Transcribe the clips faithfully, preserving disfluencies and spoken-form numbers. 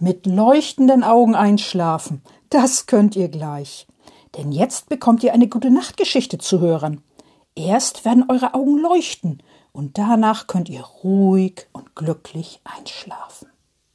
Mit leuchtenden Augen einschlafen, das könnt ihr gleich. Denn jetzt bekommt ihr eine Gute-Nacht-Geschichte zu hören. Erst werden eure Augen leuchten und danach könnt ihr ruhig und glücklich einschlafen.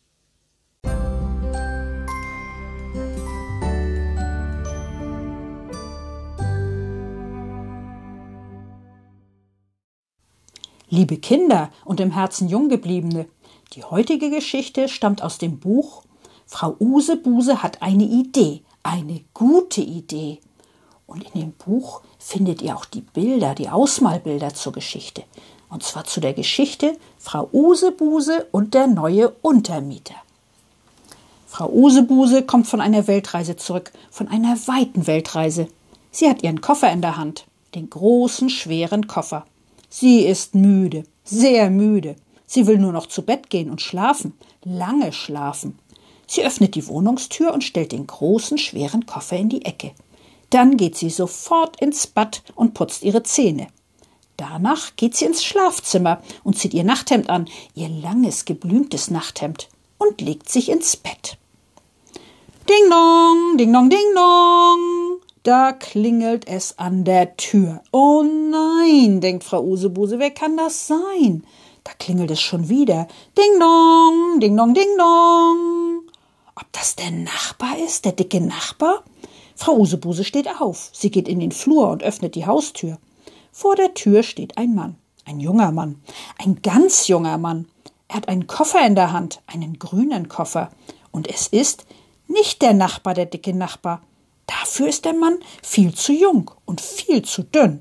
Liebe Kinder und im Herzen Junggebliebene, die heutige Geschichte stammt aus dem Buch Frau Usebuse hat eine Idee, eine gute Idee. Und in dem Buch findet ihr auch die Bilder, die Ausmalbilder zur Geschichte. Und zwar zu der Geschichte Frau Usebuse und der neue Untermieter. Frau Usebuse kommt von einer Weltreise zurück, von einer weiten Weltreise. Sie hat ihren Koffer in der Hand, den großen, schweren Koffer. Sie ist müde, sehr müde. Sie will nur noch zu Bett gehen und schlafen, lange schlafen. Sie öffnet die Wohnungstür und stellt den großen, schweren Koffer in die Ecke. Dann geht sie sofort ins Bad und putzt ihre Zähne. Danach geht sie ins Schlafzimmer und zieht ihr Nachthemd an, ihr langes, geblümtes Nachthemd, und legt sich ins Bett. Ding dong, ding dong, ding dong. Da klingelt es an der Tür. Oh nein, denkt Frau Usebuse, wer kann das sein? Da klingelt es schon wieder. Ding dong, ding dong, ding dong. Ob das der Nachbar ist, der dicke Nachbar? Frau Usebuse steht auf. Sie geht in den Flur und öffnet die Haustür. Vor der Tür steht ein Mann, ein junger Mann, ein ganz junger Mann. Er hat einen Koffer in der Hand, einen grünen Koffer. Und es ist nicht der Nachbar, der dicke Nachbar. Dafür ist der Mann viel zu jung und viel zu dünn.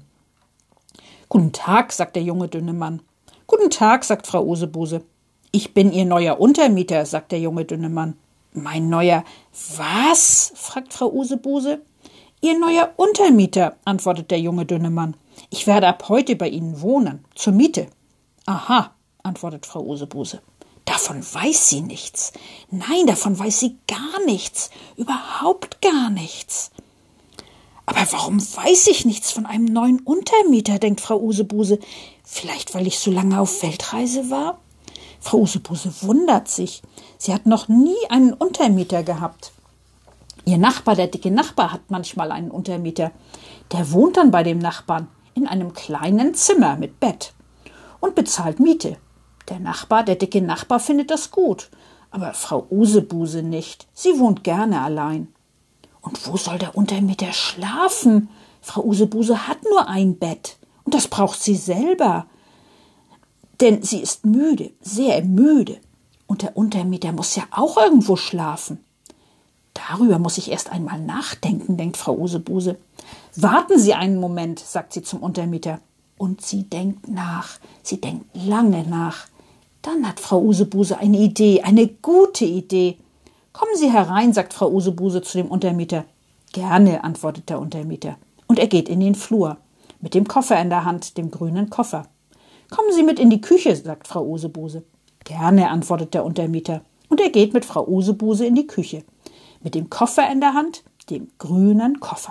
»Guten Tag«, sagt der junge, dünne Mann. »Guten Tag«, sagt Frau Usebuse. »Ich bin Ihr neuer Untermieter«, sagt der junge, dünne Mann. »Mein neuer was?«, fragt Frau Usebuse. »Ihr neuer Untermieter«, antwortet der junge, dünne Mann. »Ich werde ab heute bei Ihnen wohnen, zur Miete.« »Aha«, antwortet Frau Usebuse. »Davon weiß sie nichts. Nein, davon weiß sie gar nichts. Überhaupt gar nichts.« »Aber warum weiß ich nichts von einem neuen Untermieter?«, denkt Frau Usebuse. »Vielleicht, weil ich so lange auf Weltreise war?« Frau Usebuse wundert sich. Sie hat noch nie einen Untermieter gehabt. Ihr Nachbar, der dicke Nachbar, hat manchmal einen Untermieter. Der wohnt dann bei dem Nachbarn in einem kleinen Zimmer mit Bett und bezahlt Miete. Der Nachbar, der dicke Nachbar, findet das gut, aber Frau Usebuse nicht. Sie wohnt gerne allein. Und wo soll der Untermieter schlafen? Frau Usebuse hat nur ein Bett und das braucht sie selber. Denn sie ist müde, sehr müde. Und der Untermieter muss ja auch irgendwo schlafen. Darüber muss ich erst einmal nachdenken, denkt Frau Usebuse. Warten Sie einen Moment, sagt sie zum Untermieter. Und sie denkt nach, sie denkt lange nach. Dann hat Frau Usebuse eine Idee, eine gute Idee. »Kommen Sie herein«, sagt Frau Usebuse zu dem Untermieter. »Gerne«, antwortet der Untermieter. Und er geht in den Flur, mit dem Koffer in der Hand, dem grünen Koffer. »Kommen Sie mit in die Küche«, sagt Frau Usebuse. »Gerne«, antwortet der Untermieter. Und er geht mit Frau Usebuse in die Küche, mit dem Koffer in der Hand, dem grünen Koffer.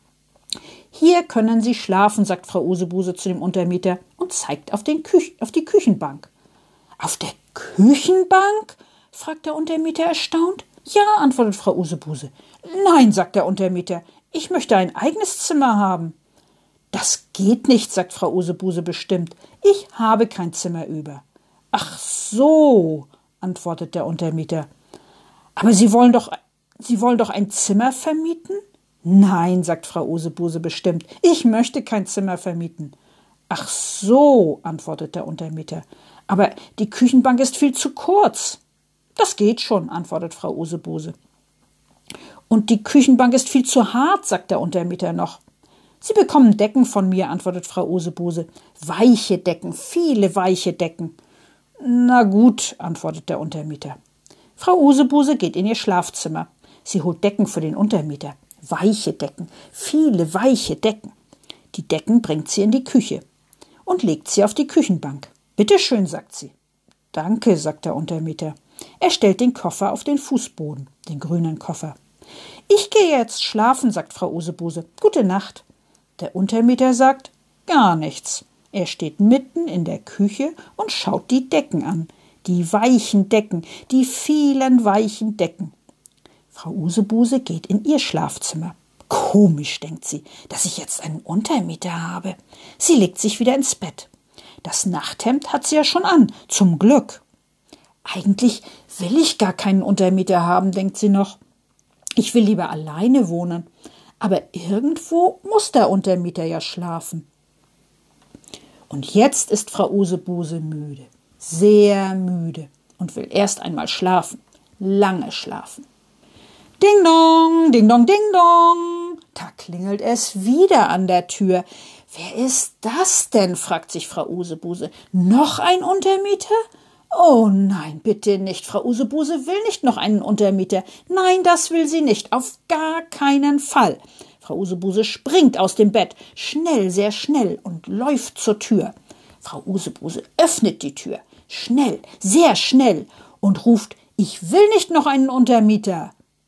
»Hier können Sie schlafen«, sagt Frau Usebuse zu dem Untermieter und zeigt auf, den Küch- auf die Küchenbank. »Auf der Küchenbank?«, fragt der Untermieter erstaunt. »Ja«, antwortet Frau Usebuse. »Nein«, sagt der Untermieter, »ich möchte ein eigenes Zimmer haben.« »Das geht nicht«, sagt Frau Usebuse bestimmt. »Ich habe kein Zimmer über.« »Ach so«, antwortet der Untermieter. »Aber Sie wollen doch, Sie wollen doch ein Zimmer vermieten?« »Nein«, sagt Frau Usebuse bestimmt. »Ich möchte kein Zimmer vermieten.« »Ach so«, antwortet der Untermieter. »Aber die Küchenbank ist viel zu kurz.« »Das geht schon«, antwortet Frau Usebuse. »Und die Küchenbank ist viel zu hart«, sagt der Untermieter noch. »Sie bekommen Decken von mir«, antwortet Frau Usebuse. »Weiche Decken, viele weiche Decken.« »Na gut«, antwortet der Untermieter. Frau Usebuse geht in ihr Schlafzimmer. Sie holt Decken für den Untermieter. Weiche Decken, viele weiche Decken. Die Decken bringt sie in die Küche und legt sie auf die Küchenbank. »Bitte schön«, sagt sie. »Danke«, sagt der Untermieter. Er stellt den Koffer auf den Fußboden, den grünen Koffer. »Ich gehe jetzt schlafen«, sagt Frau Usebuse. »Gute Nacht.« Der Untermieter sagt gar nichts. Er steht mitten in der Küche und schaut die Decken an. die weichen Decken, die vielen weichen Decken. Frau Usebuse geht in ihr Schlafzimmer. Komisch, denkt sie, dass ich jetzt einen Untermieter habe. Sie legt sich wieder ins Bett. Das Nachthemd hat sie ja schon an, zum Glück. Eigentlich will ich gar keinen Untermieter haben, denkt sie noch. Ich will lieber alleine wohnen. Aber irgendwo muss der Untermieter ja schlafen. Und jetzt ist Frau Usebuse müde, sehr müde und will erst einmal schlafen, lange schlafen. Ding dong, ding dong, ding dong. Da klingelt es wieder an der Tür. Wer ist das denn? Fragt sich Frau Usebuse. Noch ein Untermieter? Oh nein, bitte nicht. Frau Usebuse will nicht noch einen Untermieter. Nein, das will sie nicht. Auf gar keinen Fall. Frau Usebuse springt aus dem Bett, schnell, sehr schnell, und läuft zur Tür. Frau Usebuse öffnet die Tür, schnell, sehr schnell, und ruft, ich will nicht noch einen Untermieter.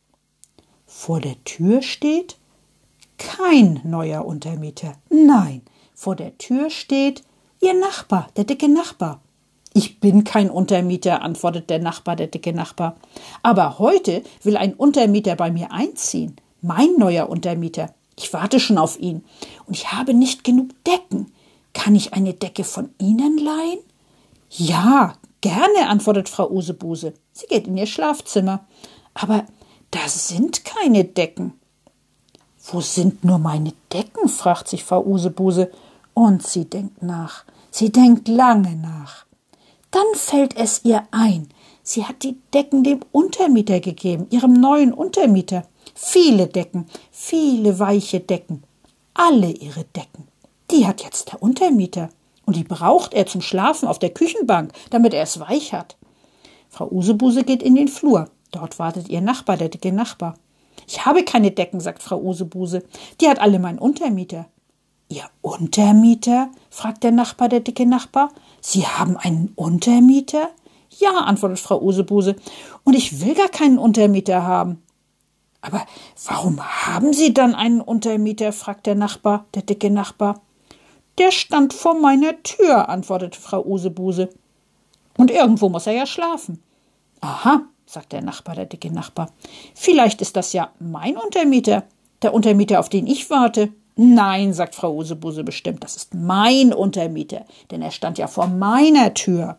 Vor der Tür steht kein neuer Untermieter. Nein, vor der Tür steht ihr Nachbar, der dicke Nachbar. Ich bin kein Untermieter, antwortet der Nachbar, der dicke Nachbar. Aber heute will ein Untermieter bei mir einziehen. Mein neuer Untermieter. Ich warte schon auf ihn. Und ich habe nicht genug Decken. Kann ich eine Decke von Ihnen leihen? Ja, gerne, antwortet Frau Usebuse. Sie geht in ihr Schlafzimmer. Aber da sind keine Decken. Wo sind nur meine Decken? Fragt sich Frau Usebuse. Und sie denkt nach. Sie denkt lange nach. Dann fällt es ihr ein. Sie hat die Decken dem Untermieter gegeben, ihrem neuen Untermieter. Viele Decken, viele weiche Decken. Alle ihre Decken. Die hat jetzt der Untermieter. Und die braucht er zum Schlafen auf der Küchenbank, damit er es weich hat. Frau Usebuse geht in den Flur. Dort wartet ihr Nachbar, der dicke Nachbar. Ich habe keine Decken, sagt Frau Usebuse. Die hat alle mein Untermieter. Ihr Untermieter? Fragt der Nachbar, der dicke Nachbar. Sie haben einen Untermieter? Ja, antwortet Frau Usebuse. Und ich will gar keinen Untermieter haben. Aber warum haben Sie dann einen Untermieter? Fragt der Nachbar, der dicke Nachbar. Der stand vor meiner Tür, antwortete Frau Usebuse. Und irgendwo muss er ja schlafen. Aha, sagt der Nachbar, der dicke Nachbar. Vielleicht ist das ja mein Untermieter, der Untermieter, auf den ich warte. Nein, sagt Frau Usebuse bestimmt, das ist mein Untermieter, denn er stand ja vor meiner Tür.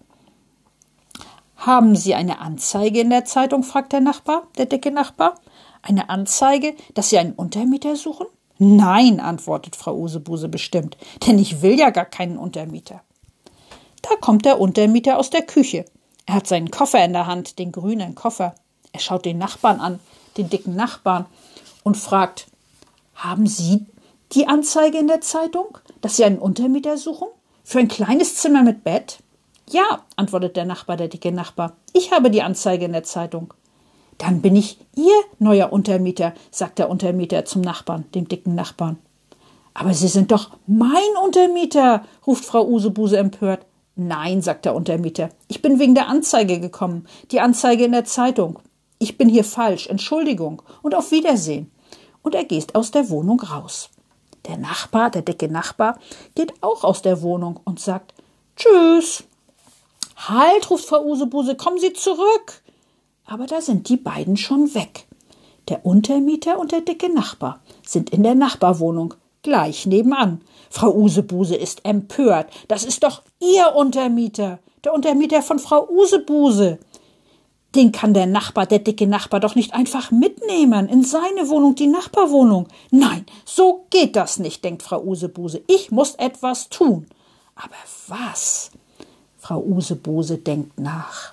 Haben Sie eine Anzeige in der Zeitung? Fragt der Nachbar, der dicke Nachbar. Eine Anzeige, dass Sie einen Untermieter suchen? Nein, antwortet Frau Usebuse bestimmt, denn ich will ja gar keinen Untermieter. Da kommt der Untermieter aus der Küche. Er hat seinen Koffer in der Hand, den grünen Koffer. Er schaut den Nachbarn an, den dicken Nachbarn, und fragt, haben Sie die Anzeige in der Zeitung, dass Sie einen Untermieter suchen? Für ein kleines Zimmer mit Bett? Ja, antwortet der Nachbar, der dicke Nachbar. Ich habe die Anzeige in der Zeitung. Dann bin ich Ihr neuer Untermieter, sagt der Untermieter zum Nachbarn, dem dicken Nachbarn. Aber Sie sind doch mein Untermieter, ruft Frau Usebuse empört. Nein, sagt der Untermieter, ich bin wegen der Anzeige gekommen, die Anzeige in der Zeitung. Ich bin hier falsch, Entschuldigung und auf Wiedersehen. Und er geht aus der Wohnung raus. Der Nachbar, der dicke Nachbar, geht auch aus der Wohnung und sagt, Tschüss. Halt, ruft Frau Usebuse, kommen Sie zurück. Aber da sind die beiden schon weg. Der Untermieter und der dicke Nachbar sind in der Nachbarwohnung, gleich nebenan. Frau Usebuse ist empört. Das ist doch Ihr Untermieter, der Untermieter von Frau Usebuse. Den kann der Nachbar, der dicke Nachbar, doch nicht einfach mitnehmen in seine Wohnung, die Nachbarwohnung. Nein, so geht das nicht, denkt Frau Usebuse. Ich muss etwas tun. Aber was? Frau Usebuse denkt nach.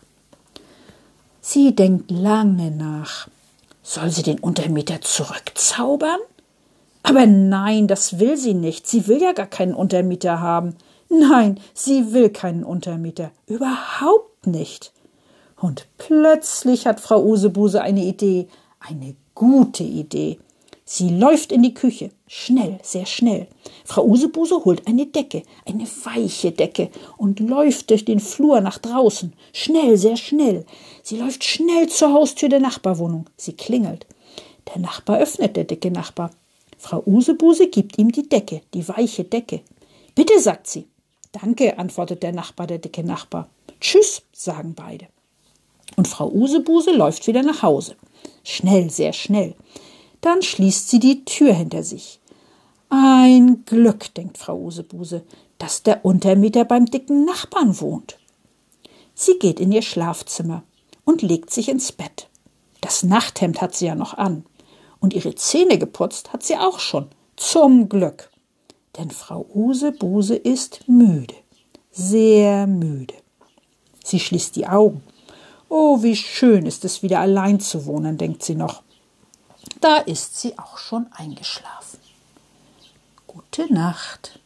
Sie denkt lange nach. Soll sie den Untermieter zurückzaubern? Aber nein, das will sie nicht. Sie will ja gar keinen Untermieter haben. Nein, sie will keinen Untermieter. Überhaupt nicht. Und plötzlich hat Frau Usebuse eine Idee. Eine gute Idee. Sie läuft in die Küche. Schnell, sehr schnell. Frau Usebuse holt eine Decke, eine weiche Decke, und läuft durch den Flur nach draußen. Schnell, sehr schnell. Sie läuft schnell zur Haustür der Nachbarwohnung. Sie klingelt. Der Nachbar öffnet, der dicke Nachbar. Frau Usebuse gibt ihm die Decke, die weiche Decke. Bitte, sagt sie. Danke, antwortet der Nachbar, der dicke Nachbar. Tschüss, sagen beide. Und Frau Usebuse läuft wieder nach Hause. Schnell, sehr schnell. Dann schließt sie die Tür hinter sich. Ein Glück, denkt Frau Usebuse, dass der Untermieter beim dicken Nachbarn wohnt. Sie geht in ihr Schlafzimmer und legt sich ins Bett. Das Nachthemd hat sie ja noch an. Und ihre Zähne geputzt hat sie auch schon. Zum Glück. Denn Frau Usebuse ist müde. Sehr müde. Sie schließt die Augen. Oh, wie schön ist es, wieder allein zu wohnen, denkt sie noch. Da ist sie auch schon eingeschlafen. Gute Nacht.